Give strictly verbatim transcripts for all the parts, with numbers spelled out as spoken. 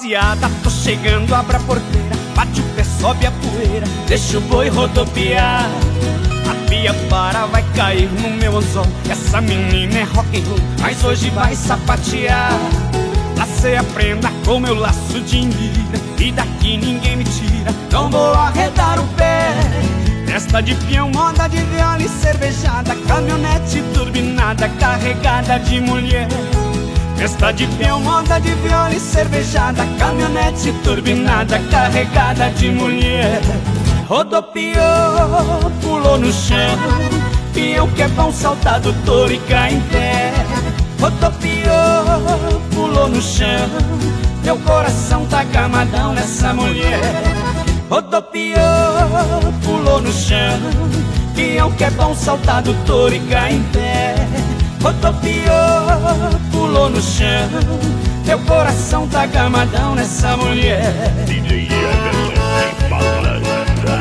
rapaziada, tô chegando, abra a porteira, bate o pé, sobe a poeira, deixa o boi rodopiar. A pia para, vai cair no meu anzol. Essa menina é rock and roll, mas hoje vai sapatear. Lacei a prenda com meu laço de mira, e daqui ninguém me tira, não vou arredar o pé. Festa de peão, moda de viola e cervejada, caminhonete turbinada, carregada de mulher. Festa de peão, moda de viola e cervejada, caminhonete turbinada, carregada de mulher. Rodopiou, pulou no chão, peão que é bom saltar do touro e cai em pé. Rodopiou, pulou no chão, meu coração tá camadão nessa mulher. Rodopiou, pulou no chão, peão que é bom saltar do touro e cai em pé. Rodopiou, pulou no chão, meu coração tá gamadão nessa mulher. D J Anderson, balança.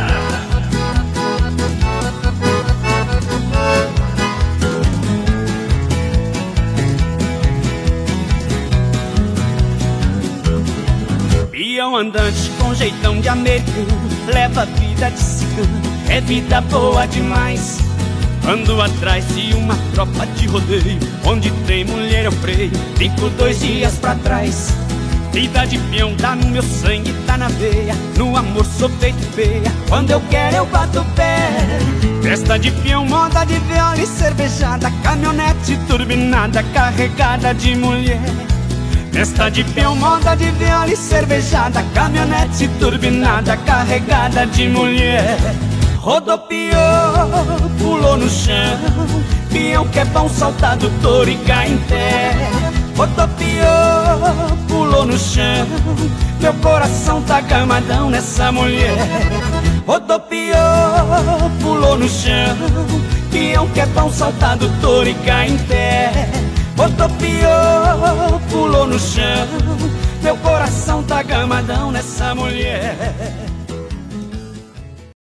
Peão andante com jeitão de americano, leva a vida de cigano, é vida boa demais. Ando atrás de uma tropa de rodeio, onde tem mulher eu freio, fico dois dias pra trás. Vida de peão tá no meu sangue, tá na veia, no amor sou feito feia, quando eu quero eu bato o pé. Festa de peão, moda de viola e cervejada, caminhonete turbinada, carregada de mulher. Festa de peão, moda de viola e cervejada, caminhonete turbinada, carregada de mulher. Rodopiou, pulou no chão, peão que é bom saltar do touro e cai em pé. Rodopiou, pulou no chão, meu coração tá camadão nessa mulher. Rodopiou, pulou no chão, peão que é bom saltar do touro e cai em pé. Rodopiou, pulou no chão, meu coração tá gamadão nessa mulher.